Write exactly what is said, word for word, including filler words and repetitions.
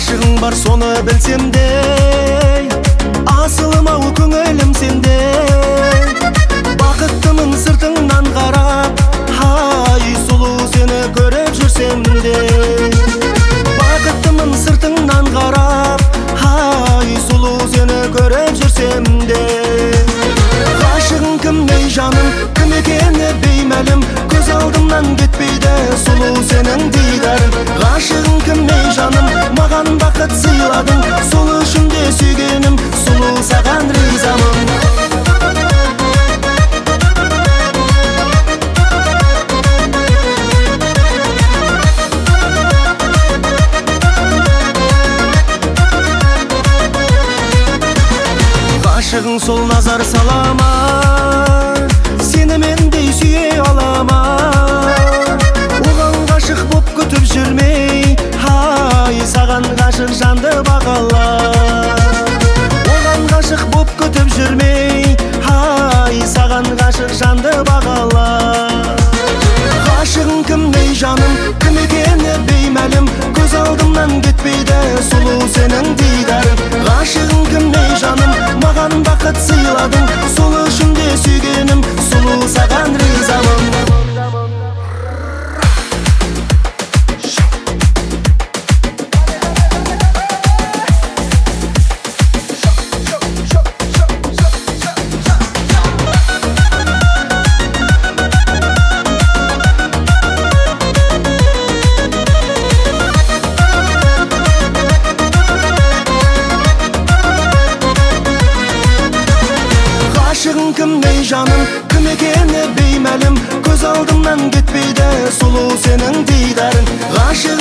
Ғашығың бар соны білсем де, асылым ау көңілім сенде. Бақыттымын сыртыңнан қарап, ай сұлу сені көріп жүрсем де. Бақыттымын сыртыңнан қарап, ай сұлу сені көріп жүрсем де. Ғашығың кім ей жаным, кім екені беймәлім, көз алдымнан кетпейді сұлу сенің дидарың. Ғашығың кім ей жаным, маған бақыт сыйладың, сол үшін де сүйгенім, сұлу саған ризамын. Ғашығың сол назар салама, сені мендей сүйе алама. Оған ғашық боп күтіп жүрмей, ай саған ғашық жанды бағала. Оған ғашық боп күтіп жүрмей, ай саған ғашық жанды бағала. Ғашығың кім ей жаным, кім екені беймәлім, көз алдымнан кетпейді сұлу сенің дидарың. Ғашығың кім ей жаным, маған бақыт сыйладың, сол үшін де сүйгенім, сұлу саған ризамын. Ғашығың кім ей жаным, кім екені беймәлім, көз алдымнан кетпейді сұлу сенің дидарың. Ғашығың